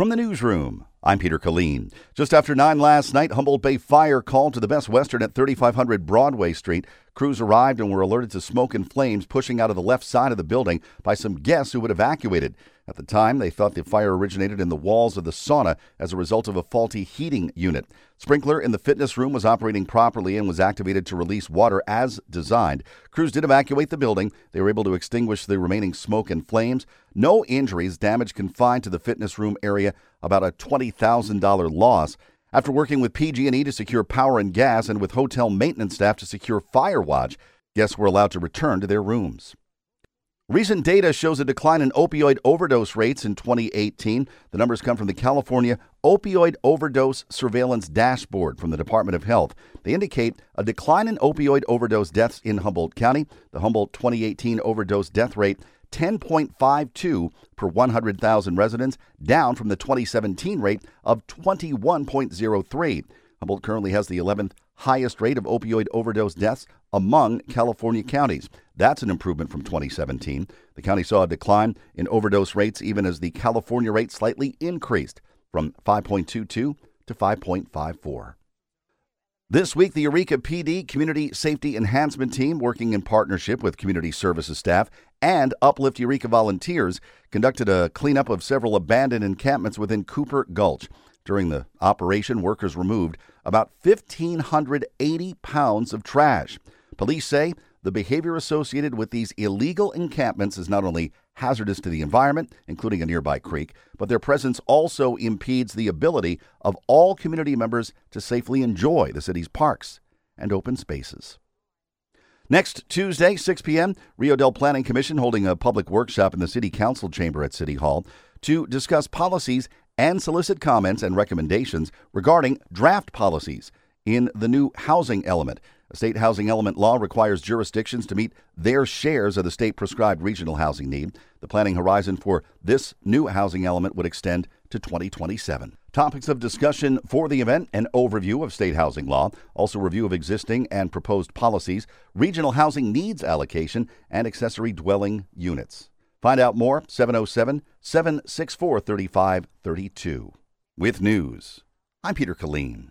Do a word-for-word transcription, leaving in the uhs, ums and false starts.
From the newsroom, I'm Peter Killeen. Just after nine last night, Humboldt Bay Fire called to the Best Western at thirty-five hundred Broadway Street. Crews arrived and were alerted to smoke and flames pushing out of the left side of the building by some guests who had evacuated. At the time, they thought the fire originated in the walls of the sauna as a result of a faulty heating unit. Sprinkler in the fitness room was operating properly and was activated to release water as designed. Crews did evacuate the building. They were able to extinguish the remaining smoke and flames. No injuries, damage confined to the fitness room area, about a twenty thousand dollars loss. After working with P G and E to secure power and gas and with hotel maintenance staff to secure fire watch, guests were allowed to return to their rooms. Recent data shows a decline in opioid overdose rates in twenty eighteen. The numbers come from the California Opioid Overdose Surveillance Dashboard from the Department of Health. They indicate a decline in opioid overdose deaths in Humboldt County. The Humboldt twenty eighteen overdose death rate, ten point five two per one hundred thousand residents, down from the twenty seventeen rate of twenty-one point zero three. Humboldt currently has the eleventh highest rate of opioid overdose deaths among California counties. That's an improvement from twenty seventeen. The county saw a decline in overdose rates even as the California rate slightly increased from five point two two to five point five four. This week, the Eureka P D Community Safety Enhancement Team, working in partnership with community services staff and Uplift Eureka volunteers, conducted a cleanup of several abandoned encampments within Cooper Gulch. During the operation, workers removed about one thousand five hundred eighty pounds of trash. Police say the behavior associated with these illegal encampments is not only hazardous to the environment, including a nearby creek, but their presence also impedes the ability of all community members to safely enjoy the city's parks and open spaces. Next Tuesday, six p.m., Rio Dell Planning Commission holding a public workshop in the City Council chamber at City Hall to discuss policies and solicit comments and recommendations regarding draft policies in the new housing element. A state housing element law requires jurisdictions to meet their shares of the state-prescribed regional housing need. The planning horizon for this new housing element would extend to twenty twenty-seven. Topics of discussion for the event: an overview of state housing law, also review of existing and proposed policies, regional housing needs allocation, and accessory dwelling units. Find out more, seven oh seven, seven six four, three five three two. With news, I'm Peter Killeen.